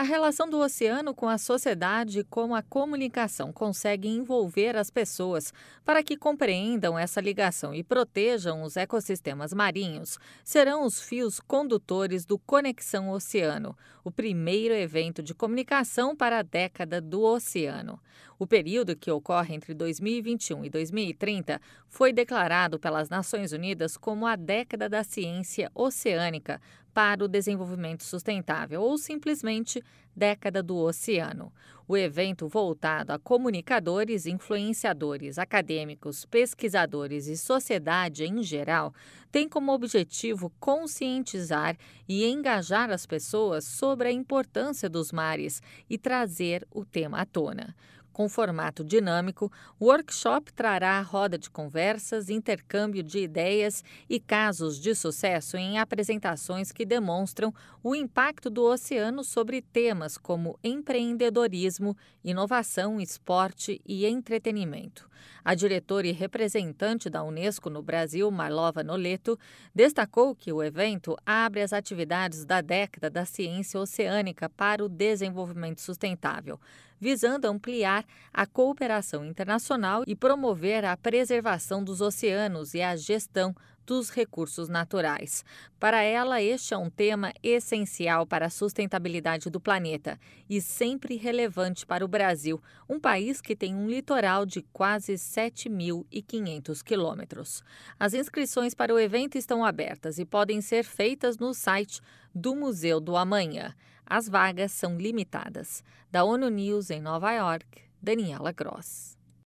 A relação do oceano com a sociedade e como a comunicação consegue envolver as pessoas para que compreendam essa ligação e protejam os ecossistemas marinhos serão os fios condutores do Conexão Oceano, o primeiro evento de comunicação para a década do oceano. O período, que ocorre entre 2021 e 2030, foi declarado pelas Nações Unidas como a década da ciência oceânica para o desenvolvimento sustentável, ou simplesmente Década do Oceano. O evento, voltado a comunicadores, influenciadores, acadêmicos, pesquisadores e sociedade em geral, tem como objetivo conscientizar e engajar as pessoas sobre a importância dos mares e trazer o tema à tona. Com formato dinâmico, o workshop trará roda de conversas, intercâmbio de ideias e casos de sucesso em apresentações que demonstram o impacto do oceano sobre temas como empreendedorismo, inovação, esporte e entretenimento. A diretora e representante da Unesco no Brasil, Marlova Noleto, destacou que o evento abre as atividades da década da ciência oceânica para o desenvolvimento sustentável, visando ampliar a cooperação internacional e promover a preservação dos oceanos e a gestão dos recursos naturais. Para ela, este é um tema essencial para a sustentabilidade do planeta e sempre relevante para o Brasil, um país que tem um litoral de quase 7.500 quilômetros. As inscrições para o evento estão abertas e podem ser feitas no site do Museu do Amanhã. As vagas são limitadas. Da ONU News em Nova York, Daniela Gross.